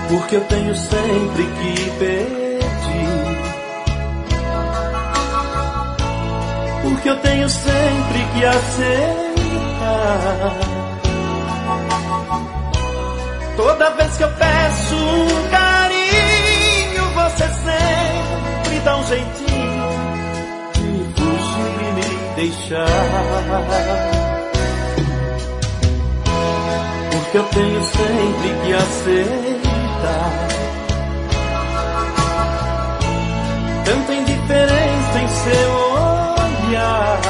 porque eu tenho sempre que pedir, porque eu tenho sempre que aceitar. Toda vez que eu peço um carinho, você sempre dá um jeitinho de fugir e me deixar. Porque eu tenho sempre que aceitar tanta indiferença em seu olhar.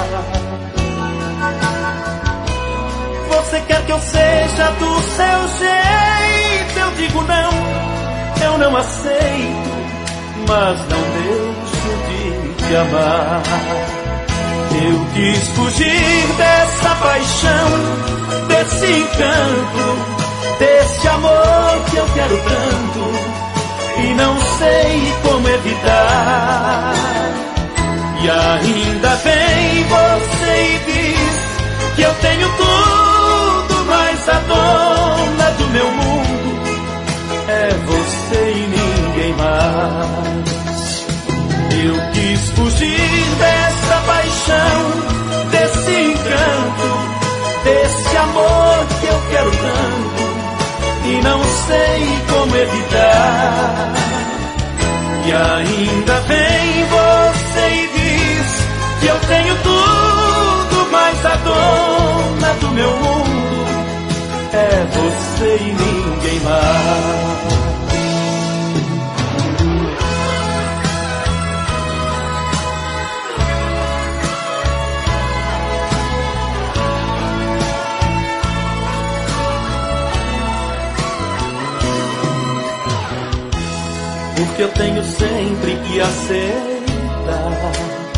Você quer que eu seja do seu jeito, eu digo não, eu não aceito, mas não deixo de te amar. Eu quis fugir dessa paixão, desse encanto, desse amor que eu quero tanto e não sei como evitar. E ainda vem você e diz que eu tenho tudo, mas a dona do meu mundo é você e ninguém mais. Eu quis fugir dessa paixão, desse encanto, desse amor que eu quero tanto e não sei como evitar. E ainda vem você e diz que eu tenho tudo, mas a dona do meu mundo é você e ninguém mais. Porque eu tenho sempre que aceitar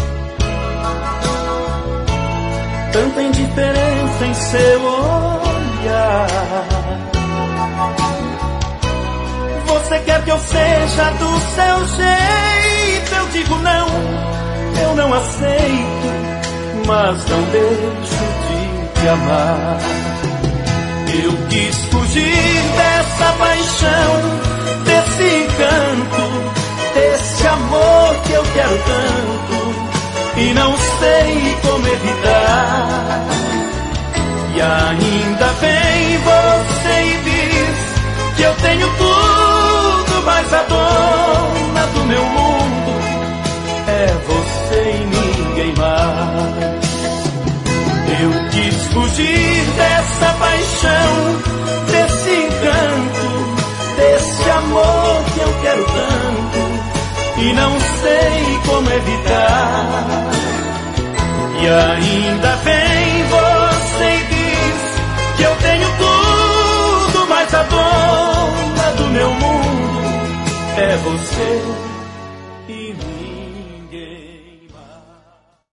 tanta indiferença em seu olhar. Você quer que eu seja do seu jeito, eu digo não, eu não aceito, mas não deixo de te amar. Eu quis fugir dessa paixão, desse encanto, desse amor que eu quero tanto e não sei como evitar. E ainda vem você e diz que eu tenho tudo, mas a dona do meu mundo é você e ninguém mais. Eu quis fugir dessa paixão, desse encanto, desse amor que eu quero tanto e não sei como evitar. E ainda vem você e diz que eu tenho tudo, mas a dona do meu mundo é você